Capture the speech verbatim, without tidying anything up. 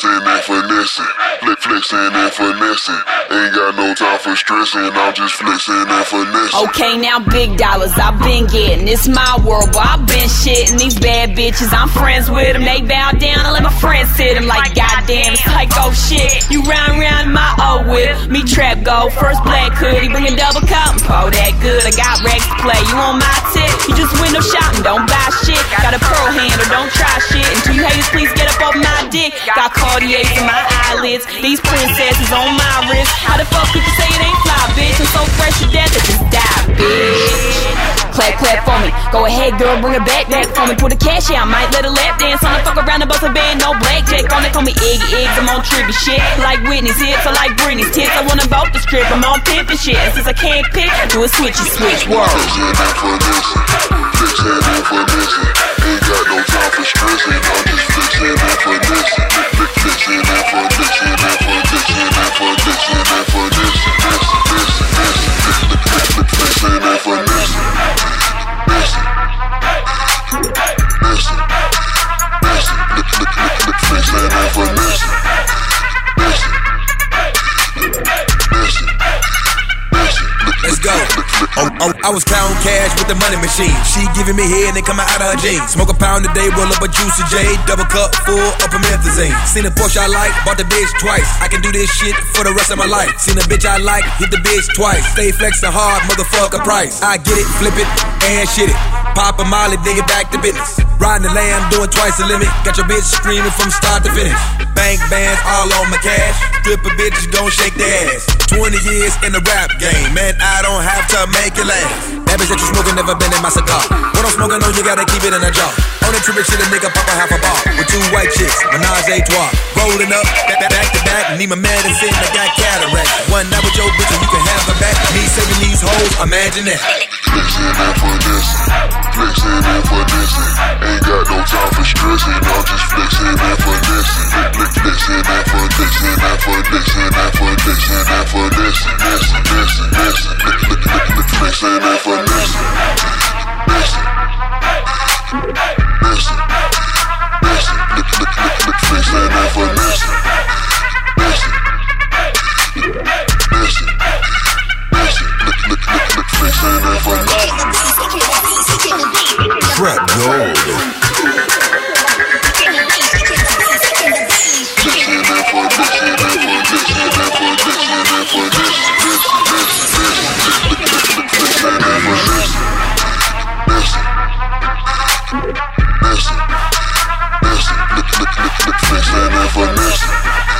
flexing and finessing, flex flexing and finessing. Ain't got no time for stressing, I'm just flexing and finessing. Okay, now big dollars, I've been getting. It's my world, but I've been shitting. These bad bitches, I'm friends with them. They bow down, I let my friends sit them. Like goddamn, it's like oh shit. You round round in my old whip. Me trap go, first black hoodie, bring a double cup. Oh, that good, I got racks to play. You on my tip? You just window shopping, don't buy shit. Got a pearl handle, don't try shit. And two haters, please get up off my dick. Got Cartiers in my eyelids, these princesses on my wrist. How the fuck could you say it ain't fly, bitch? I'm so fresh to death, I just die, bitch. Clap, clap for me. Go ahead, girl, bring it back, back for me. Put a cash out, might let a lap dance on the fuck around the bus a band, no blackjack on it. Call me Iggy Iggs, I'm on trigger shit. Like Whitney's hips, I like Britney's tits. I wanna bout the strip, I'm on pimpin' shit. And since I can't pick, do a switchy switch, word. Flexing and finessing, flexing and finessing. Ain't got no time for stressing, I'm just flexing and finessing. Flexing and finessing, and finessing, and finessing, and finessing. Flexing and finessing. Let's go. Oh, oh, I was counting cash with the money machine. She giving me head and it coming out of her jeans. Smoke a pound a day, roll up a juicy J. Double cup full of promethazine. Seen a Porsche I like, bought the bitch twice. I can do this shit for the rest of my life. Seen a bitch I like, hit the bitch twice. Stay flexing hard, motherfucker price. I get it, flip it, and shit it. Pop a molly, dig it back to business. Riding the lamb, doing twice the limit. Got your bitch screaming from start to finish. Bank bands all on my cash. Stripper bitches gon' shake their ass. Twenty years in the rap game, man, I don't have to make it last. That bitch that you smoking never been in my cigar. When I'm smoking on, you gotta keep it in a jar. On the trip, shit, a nigga pop a half a bar. With two white chicks, menage a trois. Rolling up, back, back, back to back. Need my medicine, I got cataracts. One night with your bitch and you can have her back. Me saving these hoes, imagine that. Flexing and finessing, flexing and finessing. Ain't got no time for stressing, I'm just flexing and finessing. Flexing and finessing, and finessing, and finessing, and finessing. Flexing, flexing, flexing, flexing and finessing. Flexing, flexing, flexing, flexing and finessing. Flexing, flexing, flexing, flexing and finessing. Trap Gold. Flexing and finessing.